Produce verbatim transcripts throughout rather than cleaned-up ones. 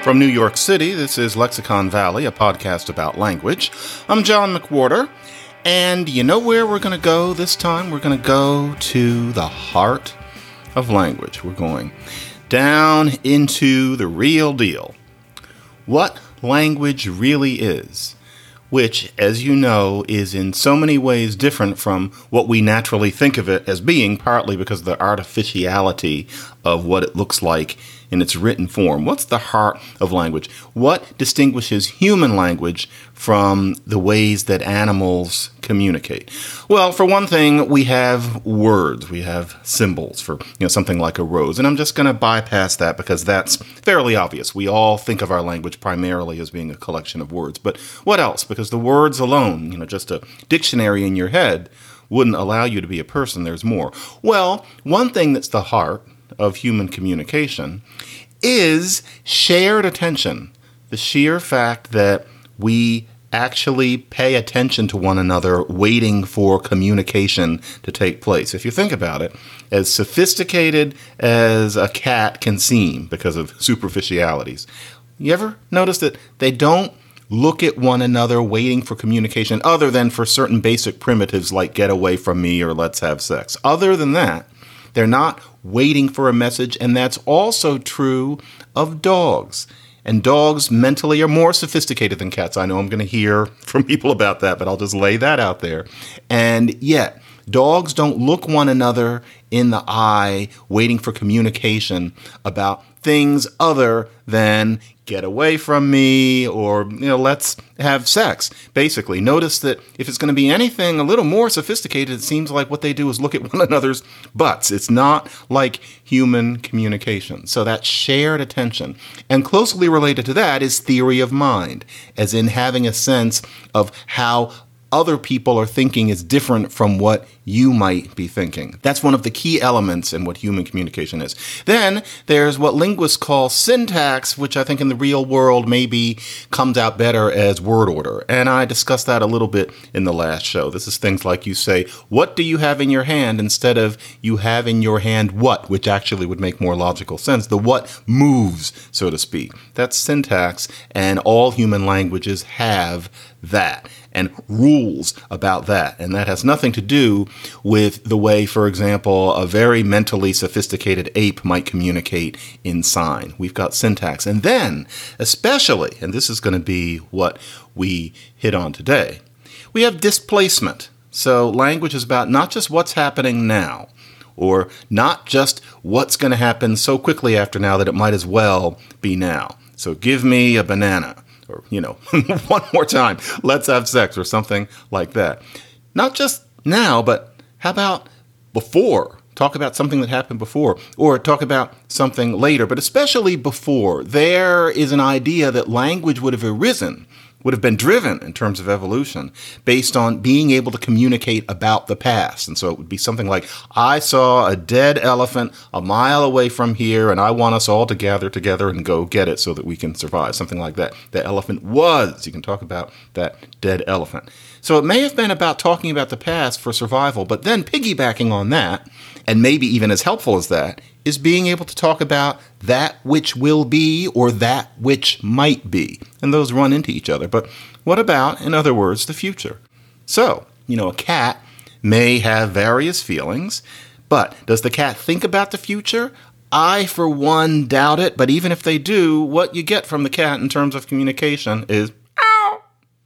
From New York City, this is Lexicon Valley, a podcast about language. I'm John McWhorter, and you know where we're going to go this time? We're going to go to the heart of language. We're going down into the real deal. What language really is, which, as you know, is in so many ways different from what we naturally think of it as being, partly because of the artificiality of what it looks like in its written form. What's the heart of language? What distinguishes human language from the ways that animals communicate? Well, for one thing, we have words. We have symbols for, you know, something like a rose. And I'm just going to bypass that because that's fairly obvious. We all think of our language primarily as being a collection of words. But what else? Because the words alone, you know, just a dictionary in your head wouldn't allow you to be a person. There's more. Well, one thing that's the heart of human communication is shared attention. The sheer fact that we actually pay attention to one another, waiting for communication to take place. If you think about it, as sophisticated as a cat can seem because of superficialities, you ever notice that they don't look at one another waiting for communication other than for certain basic primitives like get away from me or let's have sex? Other than that, they're not waiting for a message, and that's also true of dogs. And dogs mentally are more sophisticated than cats. I know I'm going to hear from people about that, but I'll just lay that out there. And yet, dogs don't look one another in the eye waiting for communication about things other than get away from me or, you know, let's have sex. Basically, notice that if it's going to be anything a little more sophisticated, it seems like what they do is look at one another's butts. It's not like human communication. So that shared attention. And closely related to that is theory of mind, as in having a sense of how other people are thinking is different from what you might be thinking. That's one of the key elements in what human communication is. Then there's what linguists call syntax, which I think in the real world maybe comes out better as word order. And I discussed that a little bit in the last show. This is things like you say, what do you have in your hand, instead of you have in your hand what, which actually would make more logical sense. The what moves, so to speak. That's syntax, and all human languages have that and rules about that. And that has nothing to do with the way, for example, a very mentally sophisticated ape might communicate in sign. We've got syntax. And then, especially, and this is going to be what we hit on today, we have displacement. So language is about not just what's happening now, or not just what's going to happen so quickly after now that it might as well be now. So give me a banana. Or, you know, one more time, let's have sex or something like that. Not just now, but how about before? Talk about something that happened before, or talk about something later, but especially before. There is an idea that language would have arisen, would have been driven in terms of evolution based on being able to communicate about the past. And so it would be something like, I saw a dead elephant a mile away from here, and I want us all to gather together and go get it so that we can survive. Something like that. The elephant was. You can talk about that dead elephant. So it may have been about talking about the past for survival, but then piggybacking on that, and maybe even as helpful as that, is being able to talk about that which will be or that which might be. And those run into each other. But what about, in other words, the future? So, you know, a cat may have various feelings, but does the cat think about the future? I, for one, doubt it. But even if they do, what you get from the cat in terms of communication is, ow,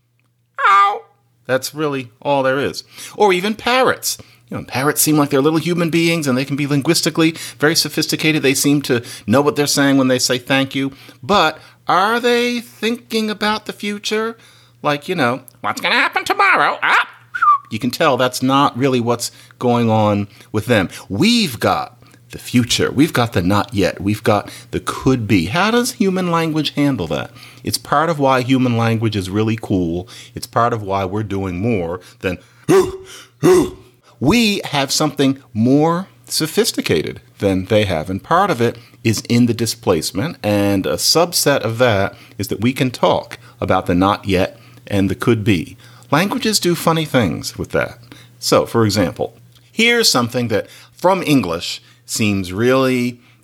ow. That's really all there is. Or even parrots. You know, parrots seem like they're little human beings, and they can be linguistically very sophisticated. They seem to know what they're saying when they say thank you. But are they thinking about the future? Like, you know, what's going to happen tomorrow? Ah! You can tell that's not really what's going on with them. We've got the future. We've got the not yet. We've got the could be. How does human language handle that? It's part of why human language is really cool. It's part of why we're doing more than we have something more sophisticated than they have. And part of it is in the displacement. And a subset of that is that we can talk about the not yet and the could be. Languages do funny things with that. So, for example, here's something that from English seems really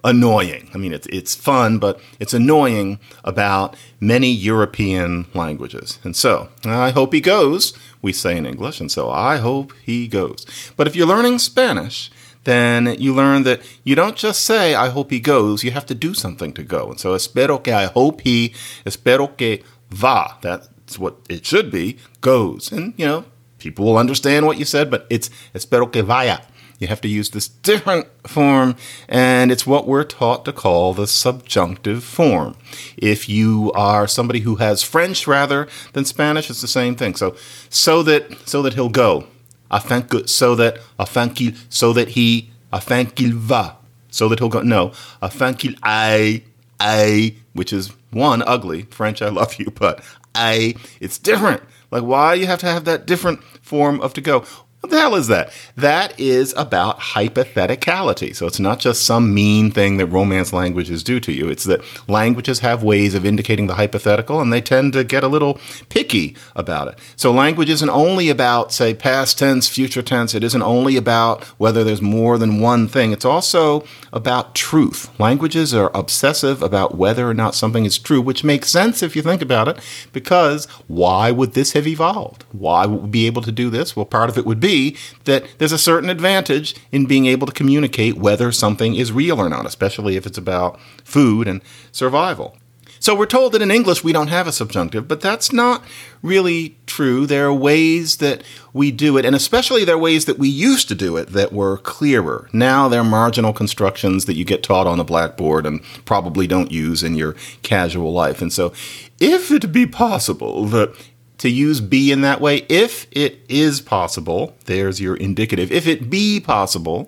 annoying. I mean, it's it's fun, but it's annoying about many European languages. And so, I hope he goes, we say in English, and so I hope he goes. But if you're learning Spanish, then you learn that you don't just say, I hope he goes, you have to do something to go. And so, espero que, I hope he, espero que va, that's what it should be, goes. And, you know, people will understand what you said, but it's espero que vaya. You have to use this different form, and it's what we're taught to call the subjunctive form. If you are somebody who has French rather than Spanish, it's the same thing. So, so that so that he'll go, afin que, so that afin qu'il, so that he, afin qu'il va, so that he'll go. No, afin qu'il aille, aille, which is one ugly French. I love you, but aille, it's different. Like, why you have to have that different form of to go? What the hell is that? That is about hypotheticality. So it's not just some mean thing that Romance languages do to you. It's that languages have ways of indicating the hypothetical, and they tend to get a little picky about it. So language isn't only about, say, past tense, future tense. It isn't only about whether there's more than one thing. It's also about truth. Languages are obsessive about whether or not something is true, which makes sense if you think about it, because why would this have evolved? Why would we be able to do this? Well, part of it would be that there's a certain advantage in being able to communicate whether something is real or not, especially if it's about food and survival. So we're told that in English we don't have a subjunctive, but that's not really true. There are ways that we do it, and especially there are ways that we used to do it that were clearer. Now there are marginal constructions that you get taught on the blackboard and probably don't use in your casual life. And so if it be possible that to use be in that way, if it is possible, there's your indicative. If it be possible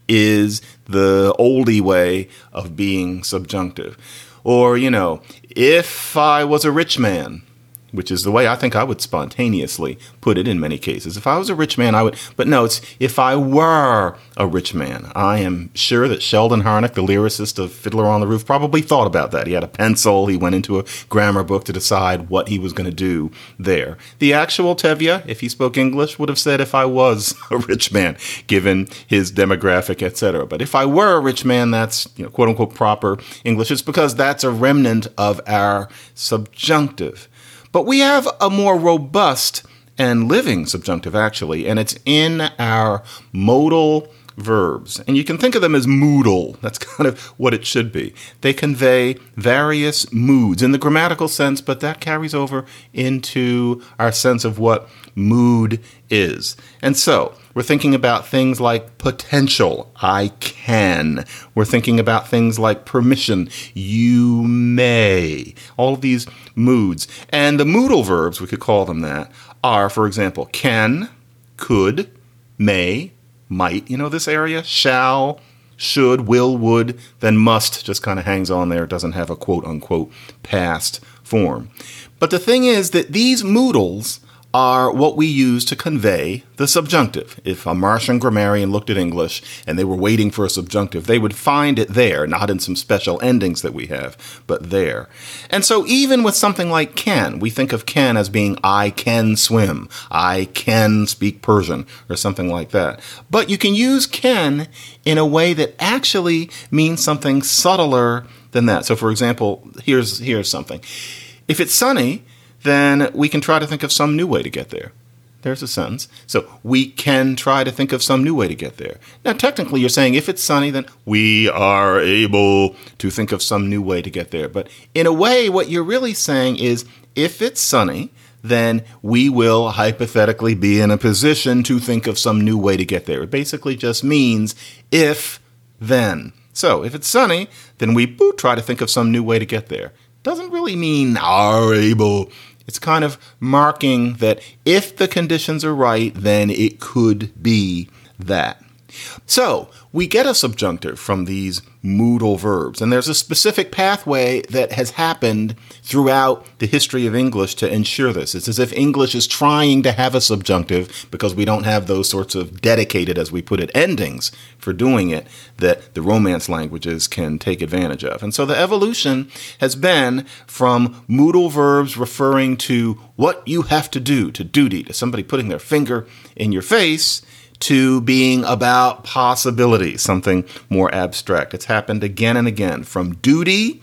is the oldie way of being subjunctive. Or, you know, if I was a rich man, which is the way I think I would spontaneously put it in many cases. If I was a rich man, I would, but no, it's if I were a rich man. I am sure that Sheldon Harnick, the lyricist of Fiddler on the Roof, probably thought about that. He had a pencil. He went into a grammar book to decide what he was going to do there. The actual Tevye, if he spoke English, would have said if I was a rich man, given his demographic, et cetera. But if I were a rich man, that's, you know, quote unquote proper English. It's because that's a remnant of our subjunctive. But we have a more robust and living subjunctive, actually, and it's in our modal verbs. And you can think of them as moodal. That's kind of what it should be. They convey various moods in the grammatical sense, but that carries over into our sense of what mood is. And so we're thinking about things like potential, I can. We're thinking about things like permission, you may. All of these moods. And the modal verbs, we could call them that, are, for example, can, could, may, might. You know this area? Shall, should, will, would, then must just kind of hangs on there. It doesn't have a quote-unquote past form. But the thing is that these modals are what we use to convey the subjunctive. If a Martian grammarian looked at English and they were waiting for a subjunctive, they would find it there, not in some special endings that we have, but there. And so even with something like can, we think of can as being I can swim, I can speak Persian, or something like that. But you can use can in a way that actually means something subtler than that. So for example, here's here's something. If it's sunny, then we can try to think of some new way to get there. There's a sentence. So we can try to think of some new way to get there. Now, technically, you're saying if it's sunny, then we are able to think of some new way to get there. But in a way, what you're really saying is if it's sunny, then we will hypothetically be in a position to think of some new way to get there. It basically just means if, then. So if it's sunny, then we boop, try to think of some new way to get there. Doesn't really mean are able. It's kind of marking that if the conditions are right, then it could be that. So we get a subjunctive from these modal verbs, and there's a specific pathway that has happened throughout the history of English to ensure this. It's as if English is trying to have a subjunctive because we don't have those sorts of dedicated, as we put it, endings for doing it that the Romance languages can take advantage of. And so the evolution has been from modal verbs referring to what you have to do, to duty, to somebody putting their finger in your face, to being about possibility, something more abstract. It's happened again and again, from duty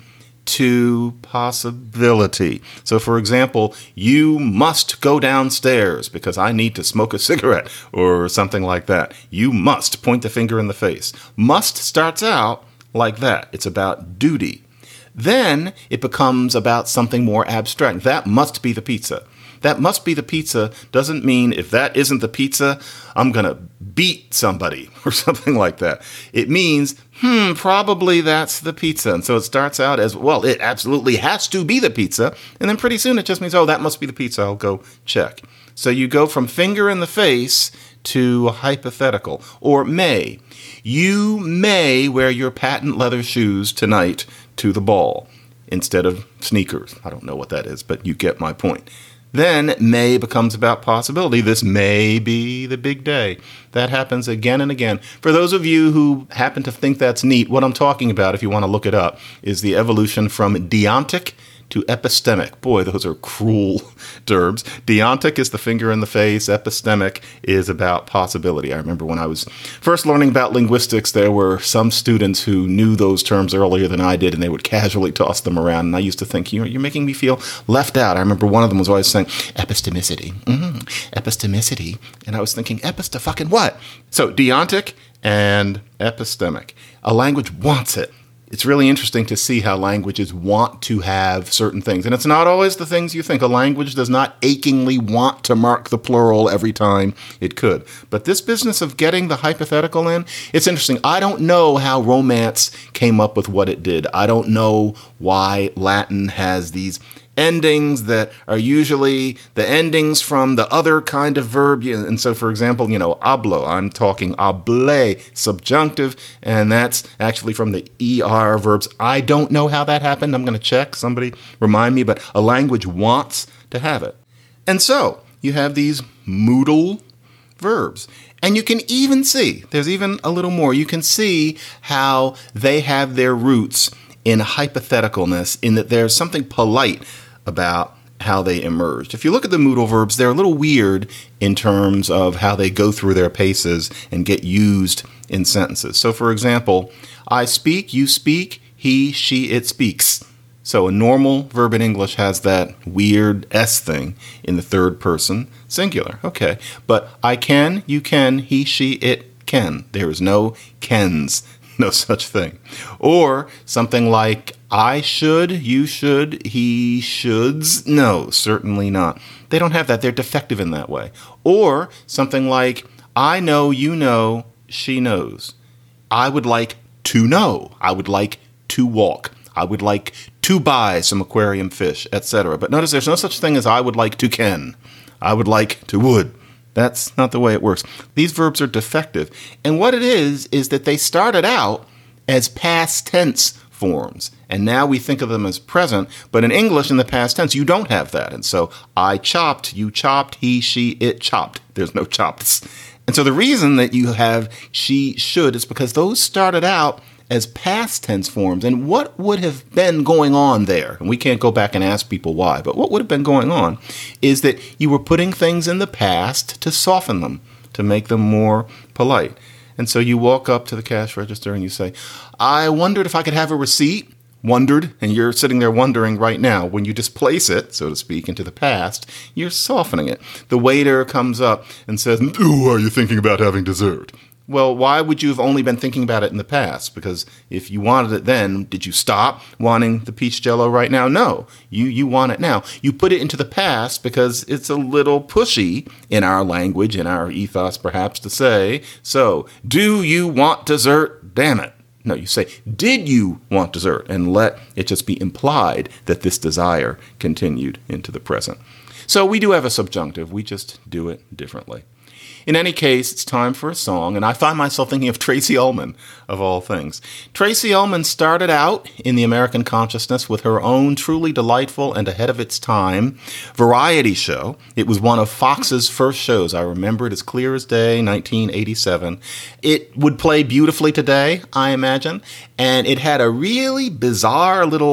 to possibility. So, for example, you must go downstairs because I need to smoke a cigarette or something like that. You must point the finger in the face. Must starts out like that. It's about duty. Then it becomes about something more abstract. That must be the pizza. That must be the pizza doesn't mean if that isn't the pizza, I'm going to beat somebody or something like that. It means, hmm, probably that's the pizza. And so it starts out as, well, it absolutely has to be the pizza. And then pretty soon it just means, oh, that must be the pizza. I'll go check. So you go from finger in the face to hypothetical. Or may. You may wear your patent leather shoes tonight to the ball instead of sneakers. I don't know what that is, but you get my point. Then may becomes about possibility. This may be the big day. That happens again and again. For those of you who happen to think that's neat, what I'm talking about, if you want to look it up, is the evolution from deontic to epistemic. Boy, those are cruel terms. Deontic is the finger in the face. Epistemic is about possibility. I remember when I was first learning about linguistics, there were some students who knew those terms earlier than I did, and they would casually toss them around. And I used to think, you know, you're making me feel left out. I remember one of them was always saying, epistemicity. Mm-hmm. Epistemicity. And I was thinking, epista fucking what? So deontic and epistemic. A language wants it. It's really interesting to see how languages want to have certain things. And it's not always the things you think. A language does not achingly want to mark the plural every time it could. But this business of getting the hypothetical in, it's interesting. I don't know how Romance came up with what it did. I don't know why Latin has these endings that are usually the endings from the other kind of verb. And so, for example, you know, hablo, I'm talking hable, subjunctive, and that's actually from the er verbs. I don't know how that happened. I'm going to check. Somebody remind me, but a language wants to have it. And so you have these modal verbs. And you can even see, there's even a little more, you can see how they have their roots in hypotheticalness, in that there's something polite about how they emerged. If you look at the modal verbs, they're a little weird in terms of how they go through their paces and get used in sentences. So, for example, I speak, you speak, he, she, it speaks. So a normal verb in English has that weird S thing in the third person singular. Okay. But I can, you can, he, she, it can. There is no cans. No such thing. Or something like, I should, you should, he shoulds. No, certainly not. They don't have that. They're defective in that way. Or something like, I know, you know, she knows. I would like to know. I would like to walk. I would like to buy some aquarium fish, et cetera. But notice there's no such thing as I would like to can. I would like to would. That's not the way it works. These verbs are defective. And what it is, is that they started out as past tense forms. And now we think of them as present. But in English, in the past tense, you don't have that. And so I chopped, you chopped, he, she, it chopped. There's no chops. And so the reason that you have she, should is because those started out as past tense forms. And what would have been going on there, and we can't go back and ask people why, but what would have been going on is that you were putting things in the past to soften them, to make them more polite. And so you walk up to the cash register and you say, I wondered if I could have a receipt. Wondered, and you're sitting there wondering right now. When you displace it, so to speak, into the past, you're softening it. The waiter comes up and says, ooh, are you thinking about having dessert? Well, why would you have only been thinking about it in the past? Because if you wanted it then, did you stop wanting the peach jello right now? No, you, you want it now. You put it into the past because it's a little pushy in our language, in our ethos perhaps, to say, so, do you want dessert? Damn it. No, you say, did you want dessert? And let it just be implied that this desire continued into the present. So we do have a subjunctive. We just do it differently. In any case, it's time for a song, and I find myself thinking of Tracey Ullman, of all things. Tracey Ullman started out in the American consciousness with her own truly delightful and ahead of its time variety show. It was one of Fox's first shows. I remember it as clear as day, nineteen eighty-seven. It would play beautifully today, I imagine, and it had a really bizarre little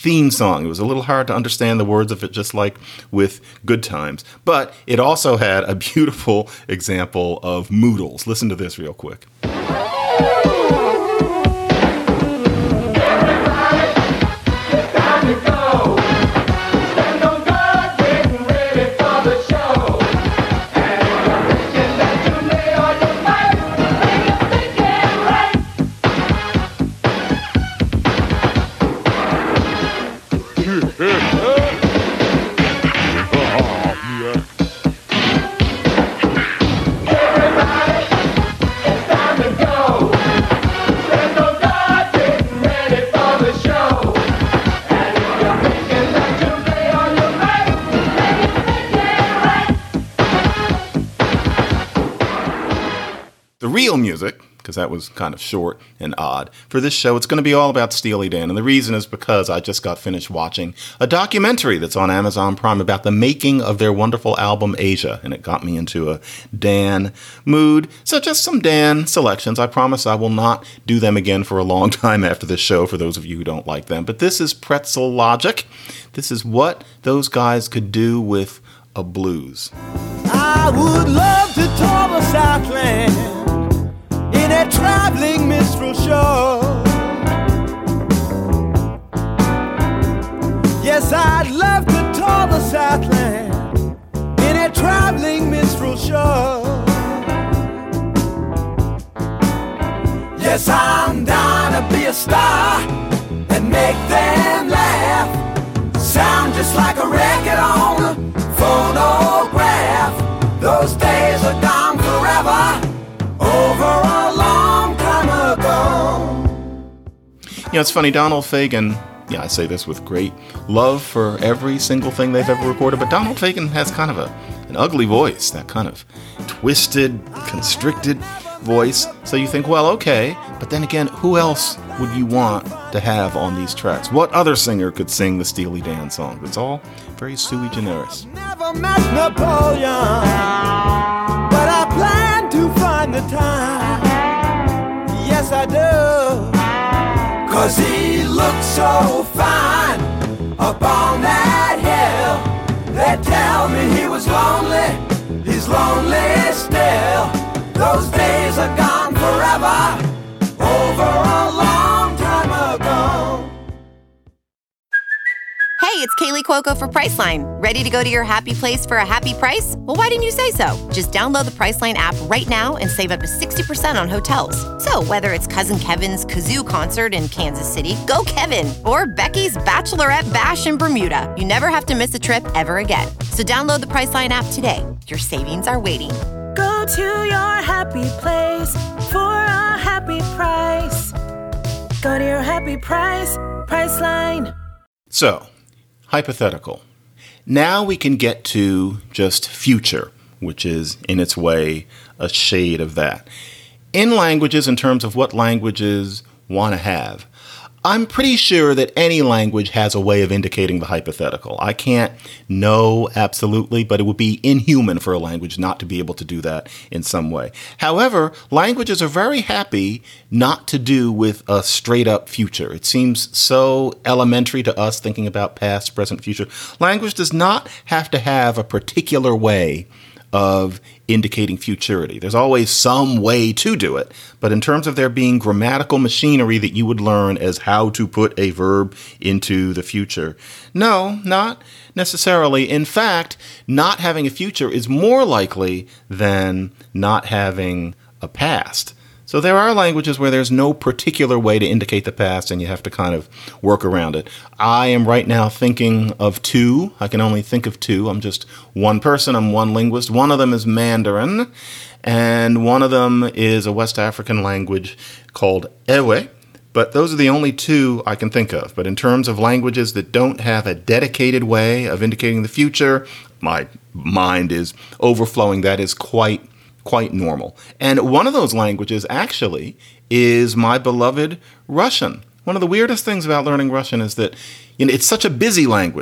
theme song. It was a little hard to understand the words of it, just like with Good Times. But it also had a beautiful example of moodles. Listen to this real quick. The real music, because that was kind of short and odd, for this show, it's going to be all about Steely Dan. And the reason is because I just got finished watching a documentary that's on Amazon Prime about the making of their wonderful album, Asia. And it got me into a Dan mood. So just some Dan selections. I promise I will not do them again for a long time after this show, for those of you who don't like them. But this is Pretzel Logic. This is what those guys could do with a blues. I would love to tour the Southland in a traveling minstrel show. Yes, I'd love to tour the Southland in a traveling minstrel show. Yes, I'm down to be a star and make them laugh. Sound just like a record on a phonograph. Those days are gone forever. Over a long time ago. You know, it's funny, Donald Fagen, yeah, I say this with great love for every single thing they've ever recorded, but Donald Fagen has kind of a an ugly voice, that kind of twisted, constricted voice. So you think, well, okay, but then again, who else would you want to have on these tracks? What other singer could sing the Steely Dan song? It's all very sui generis. Never met Napoleon, but I plan to find the time. Yes, I do. Cause he looked so fine up on that hill. They tell me he was lonely, he's lonely still. Those days are gone forever, over a long time ago. Hey, it's Kaylee Cuoco for Priceline. Ready to go to your happy place for a happy price? Well, why didn't you say so? Just download the Priceline app right now and save up to sixty percent on hotels. So whether it's Cousin Kevin's Kazoo Concert in Kansas City, go Kevin, or Becky's Bachelorette Bash in Bermuda, you never have to miss a trip ever again. So download the Priceline app today. Your savings are waiting. Go to your happy place for a happy price. Go to your happy price, Priceline. So, hypothetical. Now we can get to just future, which is in its way a shade of that. In languages, in terms of what languages want to have, I'm pretty sure that any language has a way of indicating the hypothetical. I can't know absolutely, but it would be inhuman for a language not to be able to do that in some way. However, languages are very happy not to do with a straight up future. It seems so elementary to us thinking about past, present, future. Language does not have to have a particular way of indicating futurity. There's always some way to do it, but in terms of there being grammatical machinery that you would learn as how to put a verb into the future, no, not necessarily. In fact, not having a future is more likely than not having a past. So there are languages where there's no particular way to indicate the past and you have to kind of work around it. I am right now thinking of two. I can only think of two. I'm just one person. I'm one linguist. One of them is Mandarin, and one of them is a West African language called Ewe. But those are the only two I can think of. But in terms of languages that don't have a dedicated way of indicating the future, my mind is overflowing. That is quite quite normal. And one of those languages actually is my beloved Russian. One of the weirdest things about learning Russian is that, you know, it's such a busy language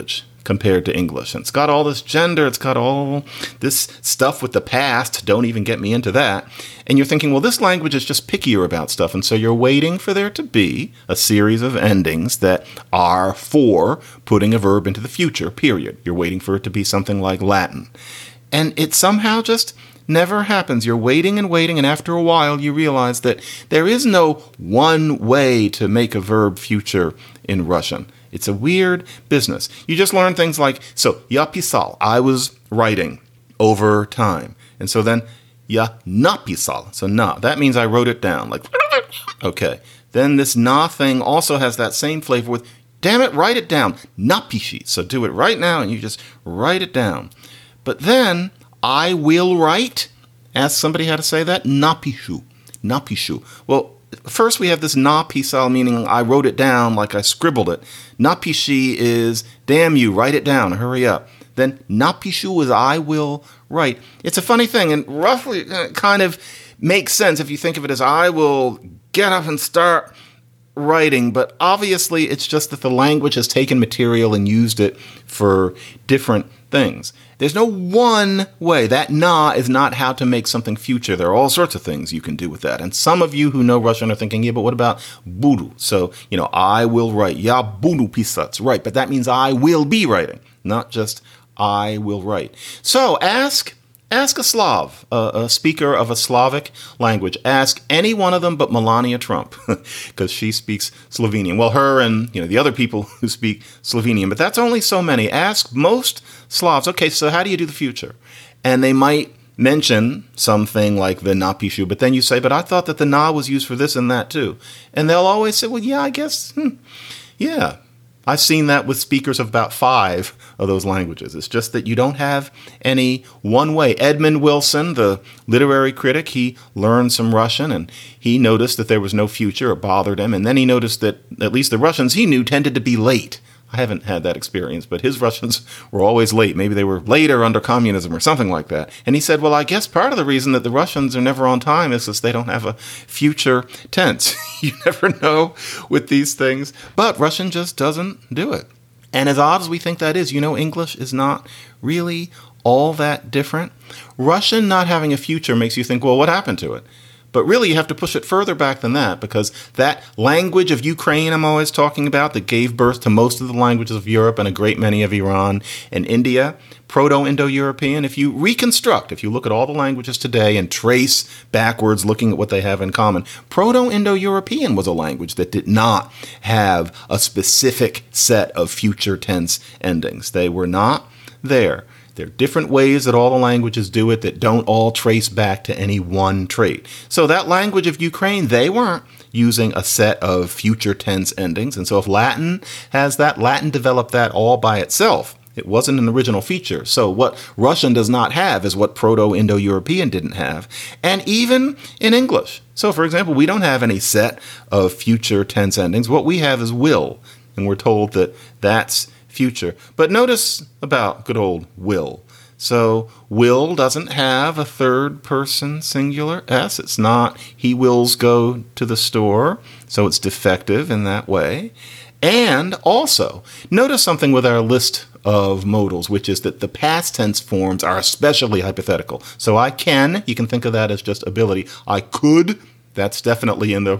compared to English. And it's got all this gender, it's got all this stuff with the past, don't even get me into that. And you're thinking, well, this language is just pickier about stuff, and so you're waiting for there to be a series of endings that are for putting a verb into the future, period. You're waiting for it to be something like Latin. And it somehow just never happens. You're waiting and waiting, and after a while you realize that there is no one way to make a verb future in Russian. It's a weird business. You just learn things like, so, я писал, I was writing over time. And so then, я написал, so na, that means I wrote it down, like, okay. Then this na thing also has that same flavor with, damn it, write it down, напиши. So do it right now, and you just write it down. But then, I will write. Ask somebody how to say that. Napishu. Napishu. Well, first we have this napisal, meaning I wrote it down like I scribbled it. Napishi is, damn you, write it down, hurry up. Then napishu is I will write. It's a funny thing, and roughly it kind of makes sense if you think of it as I will get up and start writing, but obviously it's just that the language has taken material and used it for different things. There's no one way. That na is not how to make something future. There are all sorts of things you can do with that. And some of you who know Russian are thinking, yeah, but what about budu? So, you know, I will write. Ya budu pisats. Right, but that means I will be writing, not just I will write. So ask Ask a Slav, a, a speaker of a Slavic language. Ask any one of them but Melania Trump, because she speaks Slovenian. Well, her and you know the other people who speak Slovenian, but that's only so many. Ask most Slavs, okay, so how do you do the future? And they might mention something like the napishu, but then you say, but I thought that the na was used for this and that too. And they'll always say, well, yeah, I guess, hmm, yeah. I've seen that with speakers of about five of those languages. It's just that you don't have any one way. Edmund Wilson, the literary critic, he learned some Russian, and he noticed that there was no future. It bothered him. And then he noticed that at least the Russians he knew tended to be late. I haven't had that experience, but his Russians were always late. Maybe they were later under communism or something like that. And he said, well, I guess part of the reason that the Russians are never on time is because they don't have a future tense. You never know with these things. But Russian just doesn't do it. And as odd as we think that is, you know, English is not really all that different. Russian not having a future makes you think, well, what happened to it? But really, you have to push it further back than that, because that language of Ukraine I'm always talking about that gave birth to most of the languages of Europe and a great many of Iran and India, Proto-Indo-European, if you reconstruct, if you look at all the languages today and trace backwards looking at what they have in common, Proto-Indo-European was a language that did not have a specific set of future tense endings. They were not there. There are different ways that all the languages do it that don't all trace back to any one trait. So that language of Ukraine, they weren't using a set of future tense endings. And so if Latin has that, Latin developed that all by itself. It wasn't an original feature. So what Russian does not have is what Proto-Indo-European didn't have. And even in English. So, for example, we don't have any set of future tense endings. What we have is will. And we're told that that's future. But notice about good old will. So will doesn't have a third person singular S. It's not he wills go to the store. So it's defective in that way. And also, notice something with our list of modals, which is that the past tense forms are especially hypothetical. So I can, you can think of that as just ability. I could, that's definitely in the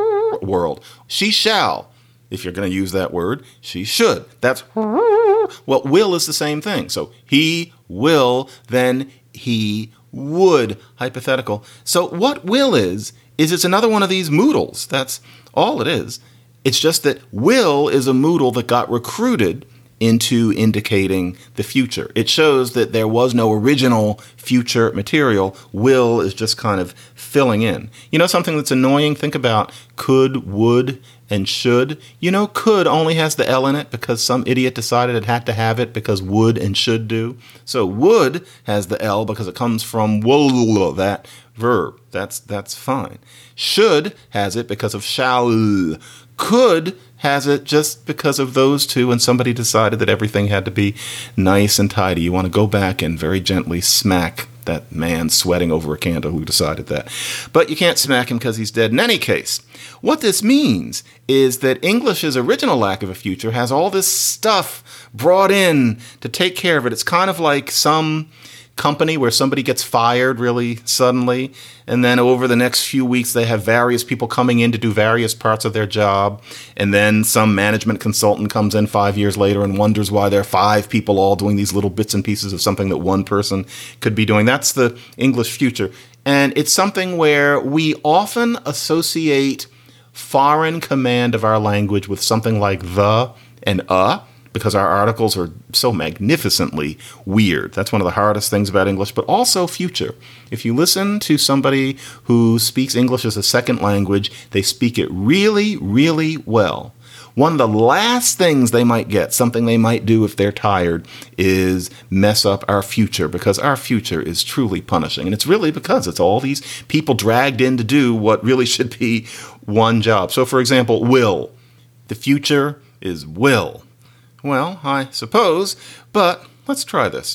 world. She shall. If you're going to use that word, she should. That's well, will is the same thing. So he will, then he would, hypothetical. So what will is, is it's another one of these moodles. That's all it is. It's just that will is a moodle that got recruited into indicating the future. It shows that there was no original future material. Will is just kind of filling in. You know something that's annoying? Think about could, would, and should. You know, could only has the L in it because some idiot decided it had to have it because would and should do. So would has the L because it comes from will, that verb. That's that's fine. Should has it because of shall. Could has it just because of those two, and somebody decided that everything had to be nice and tidy. You want to go back and very gently smack that man sweating over a candle who decided that. But you can't smack him because he's dead in any case. What this means is that English's original lack of a future has all this stuff brought in to take care of it. It's kind of like some company where somebody gets fired really suddenly, and then over the next few weeks they have various people coming in to do various parts of their job, and then some management consultant comes in five years later and wonders why there are five people all doing these little bits and pieces of something that one person could be doing. That's the English future, and it's something where we often associate foreign command of our language with something like the and uh, because our articles are so magnificently weird. That's one of the hardest things about English, but also future. If you listen to somebody who speaks English as a second language, they speak it really, really well. One of the last things they might get, something they might do if they're tired, is mess up our future, because our future is truly punishing. And it's really because it's all these people dragged in to do what really should be one job. So, for example, will. The future is will. Well, I suppose, but let's try this.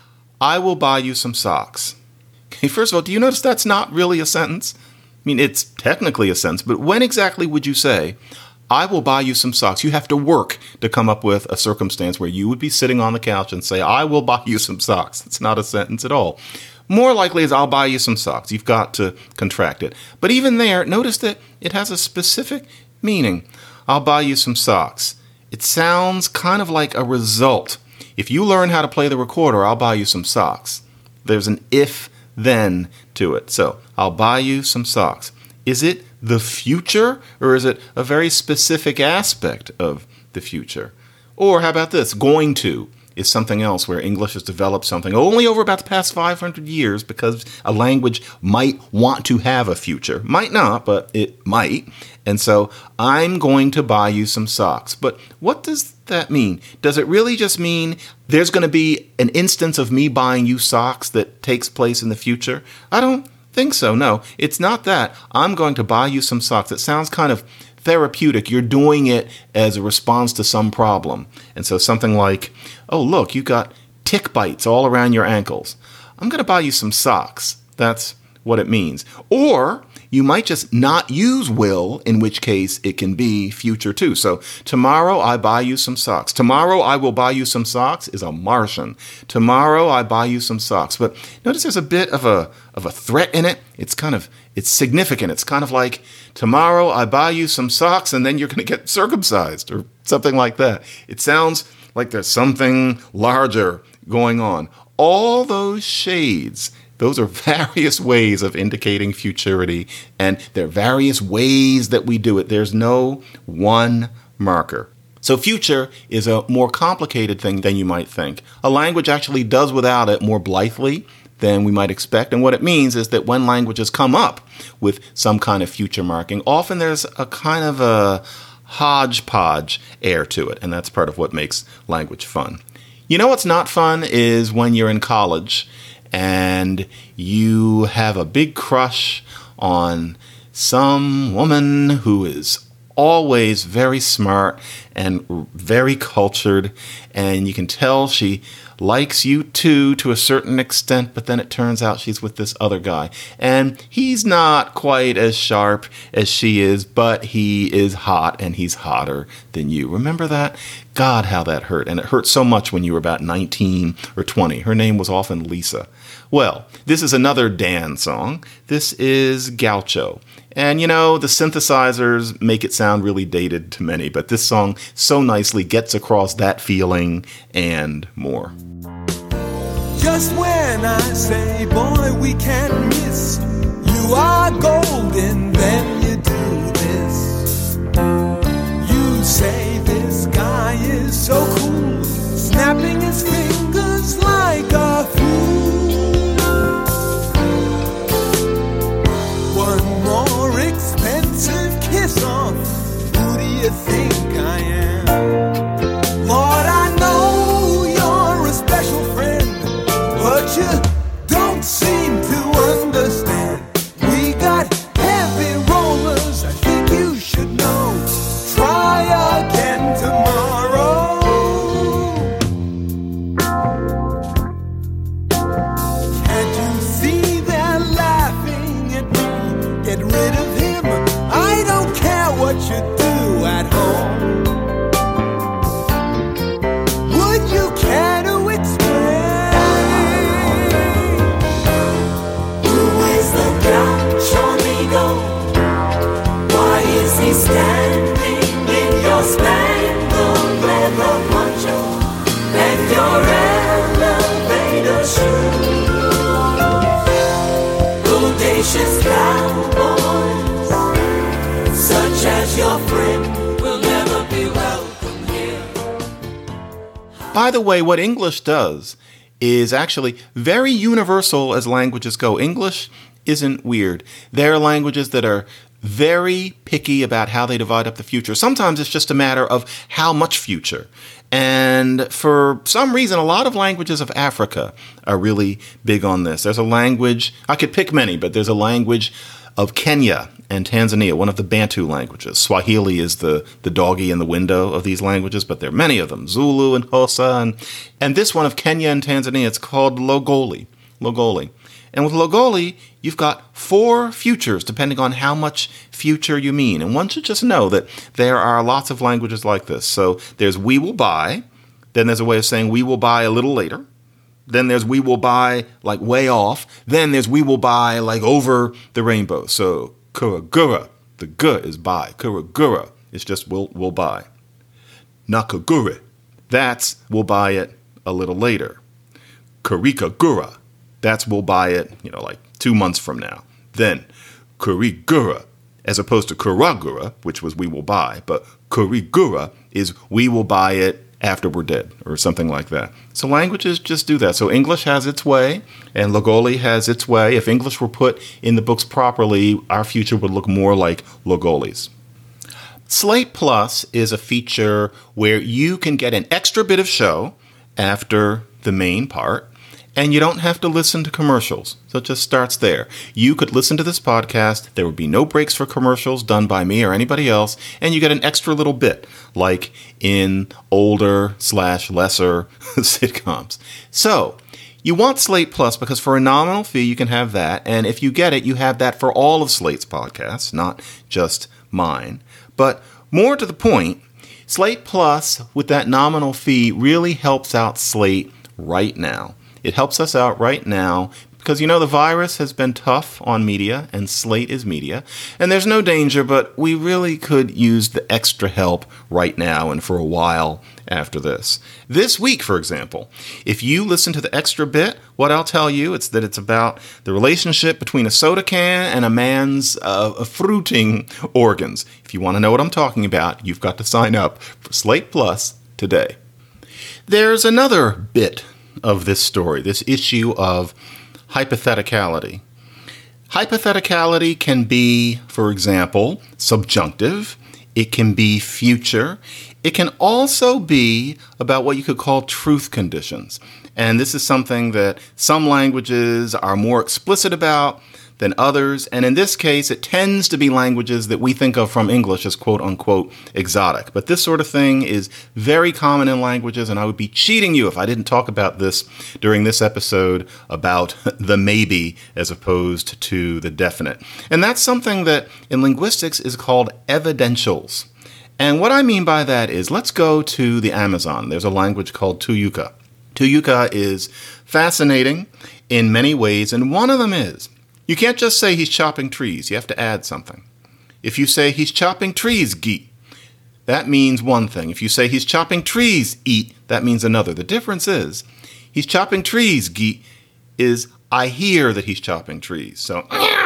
I will buy you some socks. Okay, first of all, do you notice that's not really a sentence? I mean, it's technically a sentence, but when exactly would you say, I will buy you some socks? You have to work to come up with a circumstance where you would be sitting on the couch and say, I will buy you some socks. It's not a sentence at all. More likely is I'll buy you some socks. You've got to contract it. But even there, notice that it has a specific meaning. I'll buy you some socks. It sounds kind of like a result. If you learn how to play the recorder, I'll buy you some socks. There's an if-then to it. So, I'll buy you some socks. Is it the future, or is it a very specific aspect of the future? Or how about this? Going to is something else where English has developed something only over about the past five hundred years, because a language might want to have a future. Might not, but it might. And so I'm going to buy you some socks. But what does that mean? Does it really just mean there's going to be an instance of me buying you socks that takes place in the future? I don't think so. No, it's not that. I'm going to buy you some socks. It sounds kind of therapeutic. You're doing it as a response to some problem. And so something like, oh, look, you got tick bites all around your ankles. I'm going to buy you some socks. That's what it means. Or you might just not use will, in which case it can be future too. So tomorrow I buy you some socks. Tomorrow I will buy you some socks is a Martian. Tomorrow I buy you some socks. But notice there's a bit of a of a threat in it. It's kind of, it's significant. It's kind of like, tomorrow I buy you some socks and then you're going to get circumcised or something like that. It sounds like there's something larger going on. All those shades, those are various ways of indicating futurity, and there are various ways that we do it. There's no one marker. So future is a more complicated thing than you might think. A language actually does without it more blithely than we might expect. And what it means is that when languages come up with some kind of future marking, often there's a kind of a hodgepodge air to it, and that's part of what makes language fun. You know what's not fun is when you're in college and you have a big crush on some woman who is always very smart and very cultured, and you can tell she likes you too to a certain extent, but then it turns out she's with this other guy. And he's not quite as sharp as she is, but he is hot, and he's hotter than you. Remember that? God, how that hurt. And it hurt so much when you were about nineteen or twenty. Her name was often Lisa. Well, this is another Dan song. This is Gaucho. And, you know, the synthesizers make it sound really dated to many, but this song so nicely gets across that feeling and more. Just when I say, boy, we can't miss, you are golden, then you do this. You say this guy is so cool, snapping his fingers like a fool. One more expensive kiss off, who do you think I am? Lord, I know you're a special friend, but you don't seem to understand. We got heavy rollers, I think you should know. Try again tomorrow. By the way, what English does is actually very universal as languages go. English isn't weird. There are languages that are very picky about how they divide up the future. Sometimes it's just a matter of how much future. And for some reason, a lot of languages of Africa are really big on this. There's a language, I could pick many, but there's a language of Kenya and Tanzania, one of the Bantu languages. Swahili is the, the doggy in the window of these languages, but there are many of them. Zulu and Xhosa. And, and this one of Kenya and Tanzania, it's called Logoli. Logoli. And with Logoli, you've got four futures, depending on how much future you mean. And one should just know that there are lots of languages like this. So there's we will buy. Then there's a way of saying we will buy a little later. Then there's we will buy like way off. Then there's we will buy like over the rainbow. So kuragura, the g is buy. Kuragura is just we'll, we'll buy. Nakagure, that's we'll buy it a little later. Kurikagura, that's we'll buy it, you know, like two months from now. Then kurigura, as opposed to kuragura, which was we will buy, but kurigura is we will buy it after we're dead, or something like that. So languages just do that. So English has its way, and Logoli has its way. If English were put in the books properly, our future would look more like Logoli's. Slate Plus is a feature where you can get an extra bit of show after the main part, and you don't have to listen to commercials. So it just starts there. You could listen to this podcast. There would be no breaks for commercials done by me or anybody else. And you get an extra little bit, like in older slash lesser sitcoms. So you want Slate Plus because for a nominal fee, you can have that. And if you get it, you have that for all of Slate's podcasts, not just mine. But more to the point, Slate Plus with that nominal fee really helps out Slate right now. It helps us out right now because, you know, the virus has been tough on media, and Slate is media, and there's no danger, but we really could use the extra help right now and for a while after this. This week, for example, if you listen to the extra bit, what I'll tell you, it's that it's about the relationship between a soda can and a man's uh, fruiting organs. If you want to know what I'm talking about, you've got to sign up for Slate Plus today. There's another bit of this story, this issue of hypotheticality. Hypotheticality can be, for example, subjunctive. It can be future. It can also be about what you could call truth conditions. And this is something that some languages are more explicit about than others. And in this case, it tends to be languages that we think of from English as quote unquote exotic. But this sort of thing is very common in languages, and I would be cheating you if I didn't talk about this during this episode about the maybe as opposed to the definite. And that's something that in linguistics is called evidentials. And what I mean by that is, let's go to the Amazon. There's a language called Tuyuca. Tuyuca is fascinating in many ways, and one of them is you can't just say he's chopping trees. You have to add something. If you say he's chopping trees, Geet, that means one thing. If you say he's chopping trees, eat, that means another. The difference is he's chopping trees, Geet, is I hear that he's chopping trees. So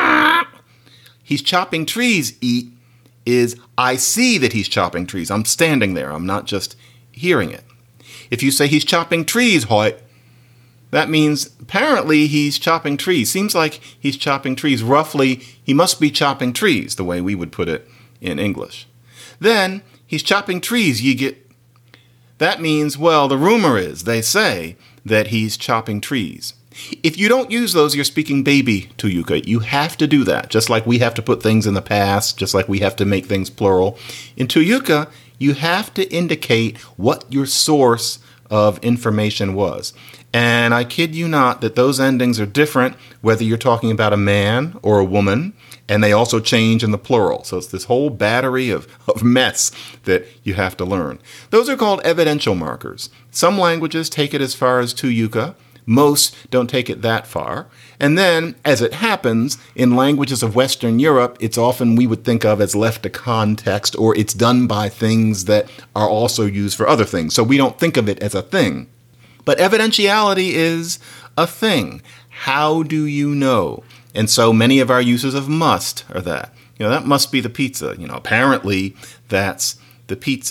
he's chopping trees, eat, is I see that he's chopping trees. I'm standing there. I'm not just hearing it. If you say he's chopping trees, hoit, that means apparently he's chopping trees. Seems like he's chopping trees. Roughly, he must be chopping trees, the way we would put it in English. Then, he's chopping trees, ye get. That means, well, the rumor is, they say, that he's chopping trees. If you don't use those, you're speaking baby Tuyuca. You have to do that, just like we have to put things in the past, just like we have to make things plural. In Tuyuca, you have to indicate what your source of information was. And I kid you not that those endings are different whether you're talking about a man or a woman, and they also change in the plural. So it's this whole battery of, of mess that you have to learn. Those are called evidential markers. Some languages take it as far as Tuyuca. Most don't take it that far. And then, as it happens, in languages of Western Europe, it's often we would think of as left to context, or it's done by things that are also used for other things. So we don't think of it as a thing. But evidentiality is a thing. How do you know? And so many of our uses of must are that. You know, that must be the pizza. You know, apparently that's the pizza.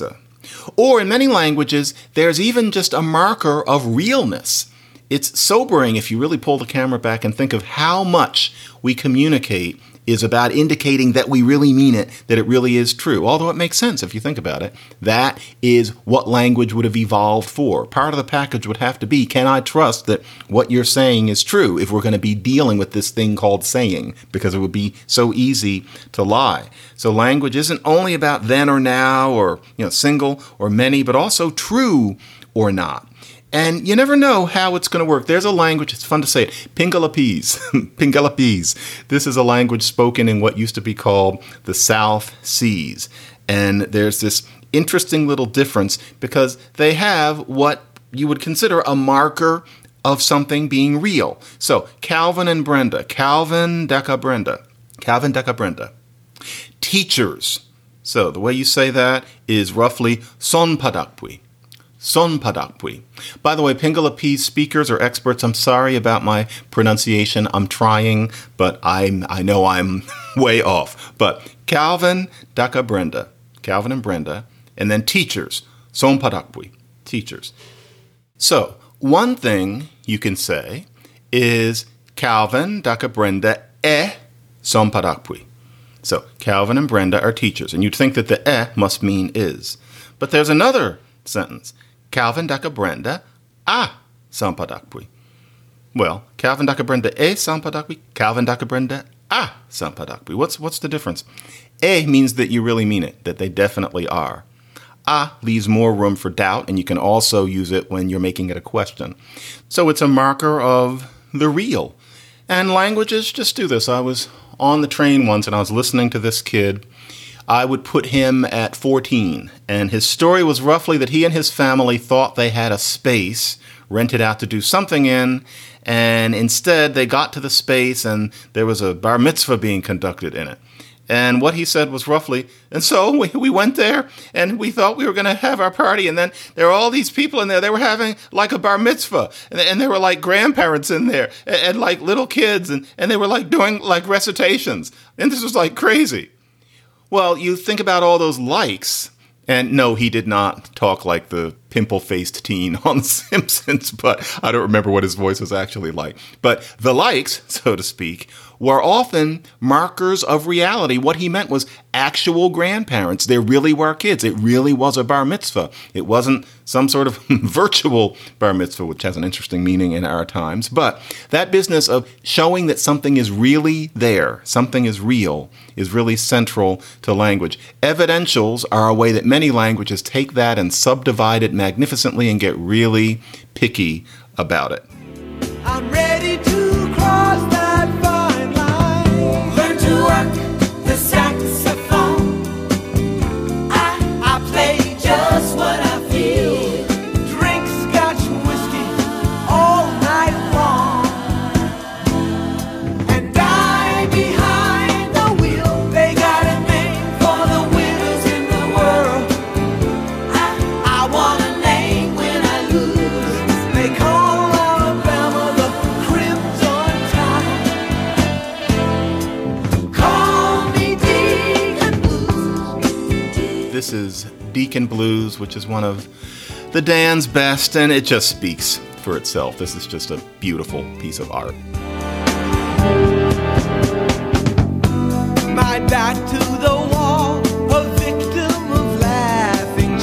Or in many languages, there's even just a marker of realness. It's sobering if you really pull the camera back and think of how much we communicate is about indicating that we really mean it, that it really is true. Although it makes sense if you think about it. That is what language would have evolved for. Part of the package would have to be, can I trust that what you're saying is true if we're going to be dealing with this thing called saying? Because it would be so easy to lie. So language isn't only about then or now or, you know, single or many, but also true or not. And you never know how it's going to work. There's a language, it's fun to say it, Pingalapese. Pingalapese. This is a language spoken in what used to be called the South Seas. And there's this interesting little difference because they have what you would consider a marker of something being real. So Calvin and Brenda, Calvin Deca Brenda, Calvin Deca Brenda. Teachers. So the way you say that is roughly son padakpui. Son padakpui. By the way, Pingalapese speakers or experts, I'm sorry about my pronunciation. I'm trying, but I'm, I know I'm way off. But Calvin Deca Brenda, Calvin and Brenda, and then teachers, son padakpui, teachers. So one thing you can say is Calvin Deca Brenda e son padakpui. So Calvin and Brenda are teachers, and you'd think that the e must mean is. But there's another sentence. Calvin Deca Brenda a son padakpui. Well, Calvin Deca Brenda e son padakpui, Calvin Deca Brenda a son padakpui. What's what's the difference? E means that you really mean it, that they definitely are. A leaves more room for doubt, and you can also use it when you're making it a question. So it's a marker of the real. And languages just do this. I was on the train once, and I was listening to this kid. I would put him at fourteen, and his story was roughly that he and his family thought they had a space rented out to do something in, and instead they got to the space and there was a bar mitzvah being conducted in it. And what he said was roughly, and so we, we went there and we thought we were going to have our party, and then there were all these people in there. They were having like a bar mitzvah, and, and there were like grandparents in there and, and like little kids, and, and they were like doing like recitations. And this was like crazy. Well, you think about all those likes, and no, he did not talk like the pimple-faced teen on The Simpsons, but I don't remember what his voice was actually like. But the likes, so to speak, were often markers of reality. What he meant was actual grandparents. There really were kids. It really was a bar mitzvah. It wasn't some sort of virtual bar mitzvah, which has an interesting meaning in our times. But that business of showing that something is really there, something is real, is really central to language. Evidentials are a way that many languages take that and subdivide it magnificently and get really picky about it. I'm ready to cross that fine line. Learn to work the saxophone. I, I play just what I feel. Drink scotch whiskey all night long. And die behind the wheel. They got a name for the winners in the world. I, I want a name when I lose. They call This is Deacon Blues, which is one of the Dan's best, and it just speaks for itself. This is just a beautiful piece of art. My back to the wall, a victim of laughing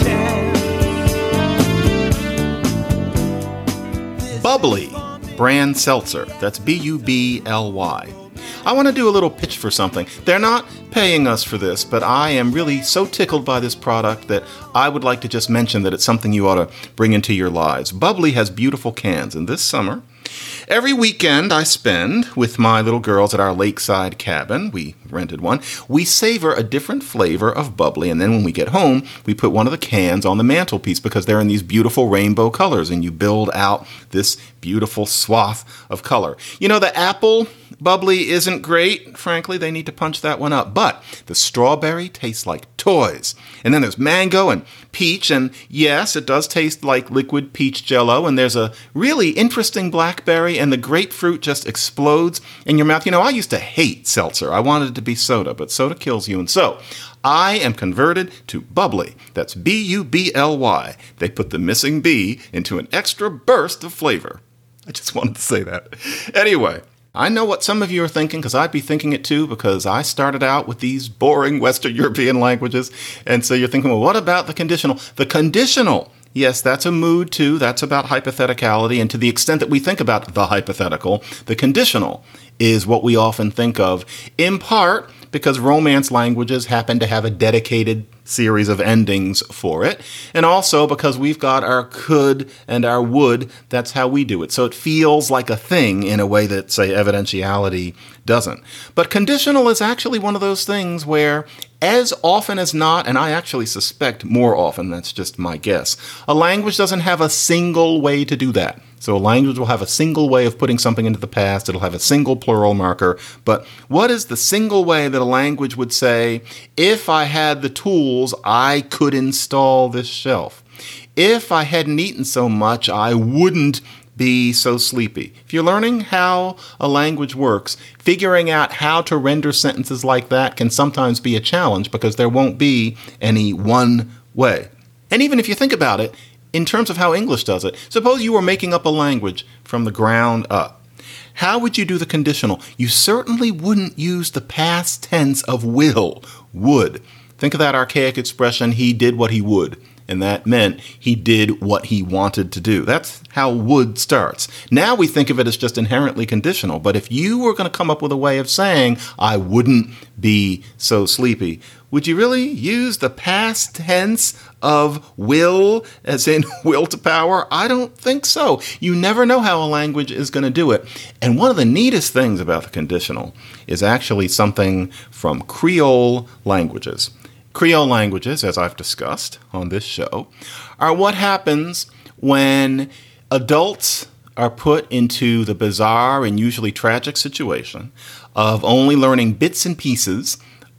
chance. Bubbly brand seltzer. That's B U B L Y. I want to do a little pitch for something. They're not paying us for this, but I am really so tickled by this product that I would like to just mention that it's something you ought to bring into your lives. Bubbly has beautiful cans, and this summer, every weekend I spend with my little girls at our lakeside cabin, we rented one, we savor a different flavor of bubbly, and then when we get home, we put one of the cans on the mantelpiece because they're in these beautiful rainbow colors, and you build out this beautiful swath of color. You know, the apple bubbly isn't great. Frankly, they need to punch that one up. But the strawberry tastes like toys. And then there's mango and peach. And yes, it does taste like liquid peach jello. And there's a really interesting blackberry. And the grapefruit just explodes in your mouth. You know, I used to hate seltzer. I wanted it to be soda, but soda kills you. And so I am converted to bubbly. That's B U B L Y. They put the missing B into an extra burst of flavor. I just wanted to say that. Anyway, I know what some of you are thinking, because I'd be thinking it too, because I started out with these boring Western European languages. And so you're thinking, well, what about the conditional? The conditional, yes, that's a mood too. That's about hypotheticality. And to the extent that we think about the hypothetical, the conditional is what we often think of, in part because Romance languages happen to have a dedicated series of endings for it, and also because we've got our could and our would. That's how we do it. So it feels like a thing in a way that, say, evidentiality doesn't. But conditional is actually one of those things where, as often as not, and I actually suspect more often, that's just my guess, a language doesn't have a single way to do that. So a language will have a single way of putting something into the past. It'll have a single plural marker. But what is the single way that a language would say, if I had the tools, I could install this shelf? If I hadn't eaten so much, I wouldn't be so sleepy. If you're learning how a language works, figuring out how to render sentences like that can sometimes be a challenge, because there won't be any one way. And even if you think about it, in terms of how English does it, suppose you were making up a language from the ground up. How would you do the conditional? You certainly wouldn't use the past tense of will, would. Think of that archaic expression, he did what he would. And that meant he did what he wanted to do. That's how would starts. Now we think of it as just inherently conditional. But if you were going to come up with a way of saying, I wouldn't be so sleepy, would you really use the past tense of will, as in will to power? I don't think so. You never know how a language is going to do it. And one of the neatest things about the conditional is actually something from Creole languages. Creole languages, as I've discussed on this show, are what happens when adults are put into the bizarre and usually tragic situation of only learning bits and pieces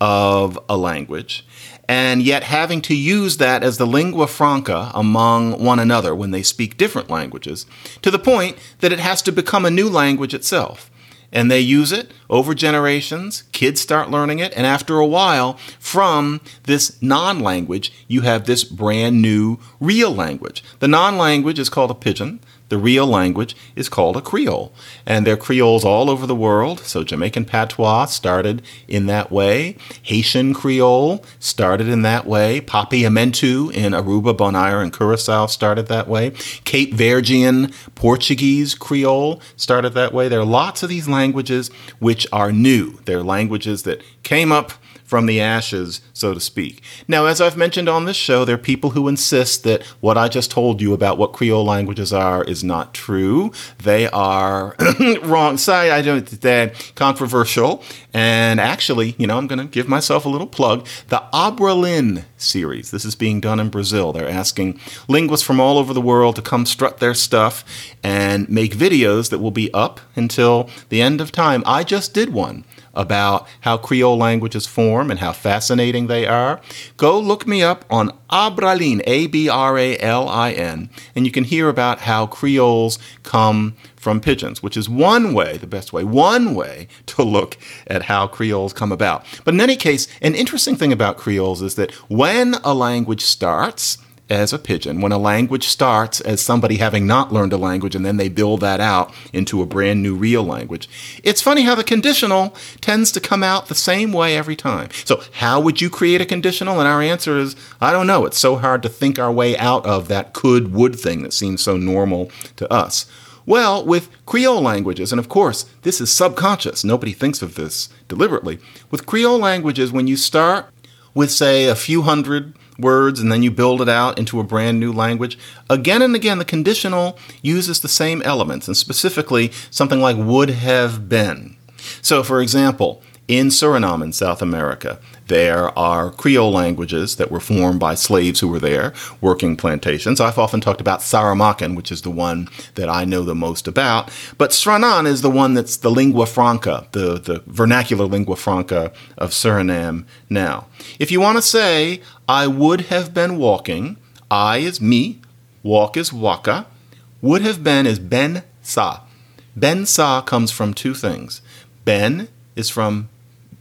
of a language, and yet having to use that as the lingua franca among one another when they speak different languages, to the point that it has to become a new language itself. And they use it over generations. Kids start learning it. And after a while, from this non-language, you have this brand new real language. The non-language is called a pidgin. The real language is called a Creole. And there are Creoles all over the world. So Jamaican patois started in that way. Haitian Creole started in that way. Papiamentu in Aruba, Bonaire, and Curacao started that way. Cape Verdean Portuguese Creole started that way. There are lots of these languages which are new. They're languages that came up from the ashes, so to speak. Now, as I've mentioned on this show, there are people who insist that what I just told you about what Creole languages are is not true. They are wrong. Sorry, I don't, they're controversial. And actually, you know, I'm going to give myself a little plug. The Abralin series, this is being done in Brazil. They're asking linguists from all over the world to come strut their stuff and make videos that will be up until the end of time. I just did one about how Creole languages form and how fascinating they are. Go look me up on Abralin, A B R A L I N, and you can hear about how Creoles come from pidgins, which is one way, the best way, one way to look at how Creoles come about. But in any case, an interesting thing about Creoles is that when a language starts as a pidgin, when a language starts as somebody having not learned a language and then they build that out into a brand new real language, it's funny how the conditional tends to come out the same way every time. So how would you create a conditional? And our answer is, I don't know. It's so hard to think our way out of that could, would thing that seems so normal to us. Well, with Creole languages, and of course, this is subconscious. Nobody thinks of this deliberately. With Creole languages, when you start with, say, a few hundred words and then you build it out into a brand new language, again and again, the conditional uses the same elements, and specifically something like would have been. So, for example, in Suriname in South America, there are Creole languages that were formed by slaves who were there working plantations. I've often talked about Saramaccan, which is the one that I know the most about. But Sranan is the one that's the lingua franca, the, the vernacular lingua franca of Suriname now. If you want to say, I would have been walking, I is me, walk is waka, would have been is ben sa. Ben sa comes from two things. Ben is from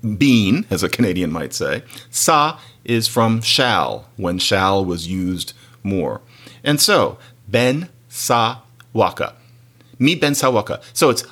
bean, as a Canadian might say. Sa is from shall, when shall was used more. And so, ben sa waka. Me ben sa waka. So it's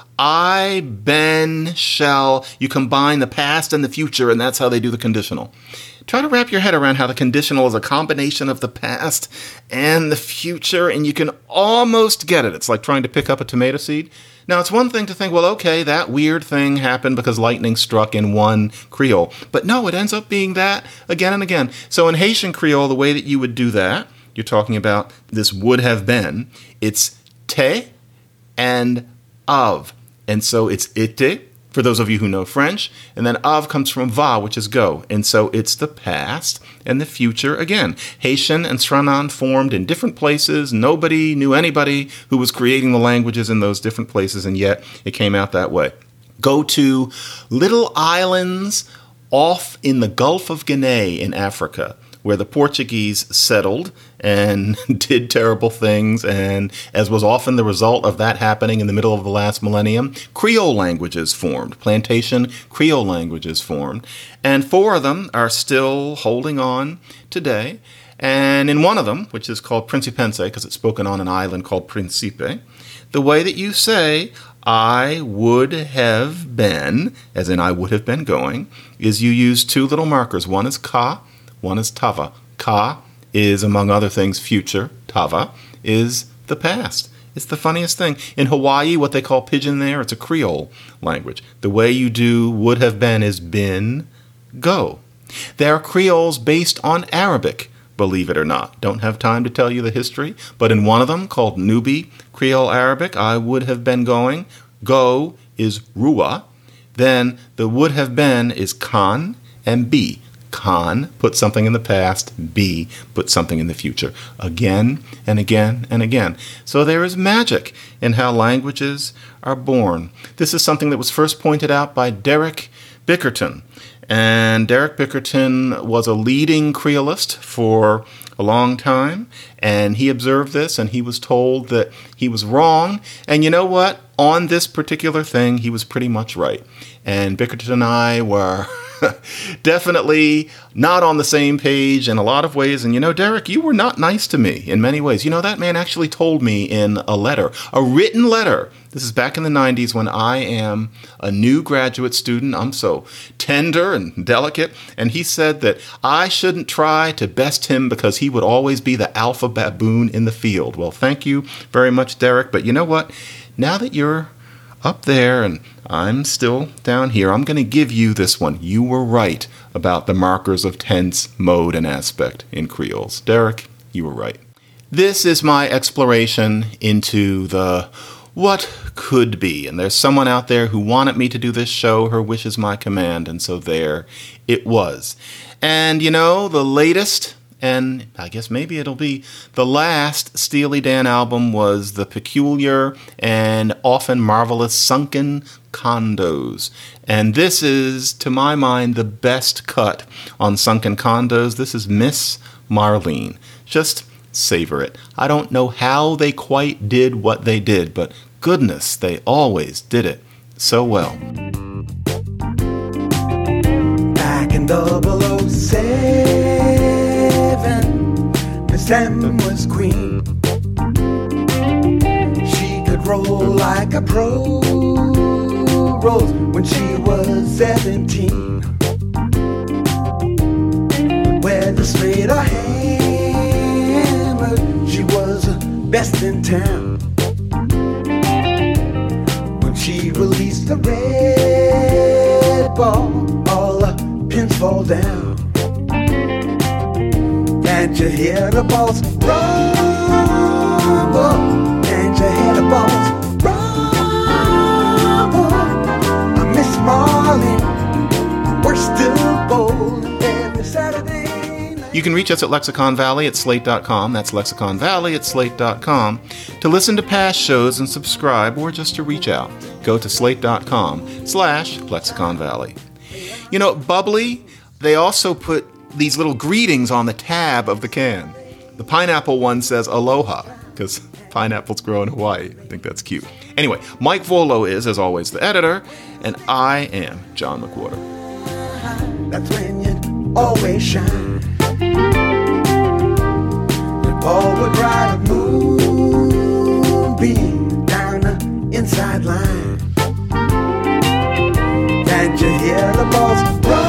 I ben shall. You combine the past and the future, and that's how they do the conditional. Try to wrap your head around how the conditional is a combination of the past and the future, and you can almost get it. It's like trying to pick up a tomato seed. Now, it's one thing to think, well, okay, that weird thing happened because lightning struck in one Creole. But no, it ends up being that again and again. So in Haitian Creole, the way that you would do that, you're talking about this would have been, it's te and av. And so it's ite, for those of you who know French, and then av comes from va, which is go. And so it's the past and the future again. Haitian and Sranan formed in different places. Nobody knew anybody who was creating the languages in those different places, and yet it came out that way. Go to little islands off in the Gulf of Guinea in Africa, where the Portuguese settled and did terrible things, and as was often the result of that happening in the middle of the last millennium, Creole languages formed, plantation Creole languages formed, and four of them are still holding on today. And in one of them, which is called Principense, because it's spoken on an island called Principe, the way that you say, I would have been, as in I would have been going, is you use two little markers. One is ka, one is tava. Ka is, among other things, future. Tava is the past. It's the funniest thing. In Hawaii, what they call pidgin there, it's a Creole language. The way you do would have been is been, go. There are Creoles based on Arabic, believe it or not. Don't have time to tell you the history, but in one of them, called Nubi Creole Arabic, I would have been going. Go is ruwa. Then the would have been is kan and be. Kan, put something in the past. Be, put something in the future. Again and again and again. So there is magic in how languages are born. This is something that was first pointed out by Derek Bickerton. And Derek Bickerton was a leading Creolist for a long time, and he observed this, and he was told that he was wrong. And you know what? On this particular thing, he was pretty much right. And Bickerton and I were definitely not on the same page in a lot of ways. And you know, Derek, you were not nice to me in many ways. You know, that man actually told me in a letter, a written letter. This is back in the nineties when I am a new graduate student. I'm so tender and delicate. And he said that I shouldn't try to best him because he would always be the alpha baboon in the field. Well, thank you very much, Derek. But you know what? Now that you're up there and I'm still down here, I'm going to give you this one. You were right about the markers of tense, mode, and aspect in Creoles. Derek, you were right. This is my exploration into the what could be. And there's someone out there who wanted me to do this show. Her wish is my command. And so there it was. And, you know, the latest, and I guess maybe it'll be the last Steely Dan album, was the peculiar and often marvelous Sunken Condos. And this is, to my mind, the best cut on Sunken Condos. This is Miss Marlene. Just savor it. I don't know how they quite did what they did, but goodness, they always did it so well. Back in double oh seven, Miss M was queen. She could roll like a pro rose when she was seventeen. Whether straight or hammered, she was best in town. When she released the red ball, all the pins fall down. And you hear the balls rumble, and you hear the balls rumble. Miss Marlene, we're still bowling every Saturday night. You can reach us at Lexicon Valley at slate dot com. That's Lexicon Valley at slate dot com. To listen to past shows and subscribe, or just to reach out, go to slate dot com slash Lexicon Valley. You know, Bubbly, they also put these little greetings on the tab of the can. The pineapple one says aloha, because pineapples grow in Hawaii. I think that's cute. Anyway, Mike Volo is, as always, the editor, and I am John McWhorter. that's when you'd always shine. Your ball would ride a moonbeam down the inside line. Can't you hear the balls run?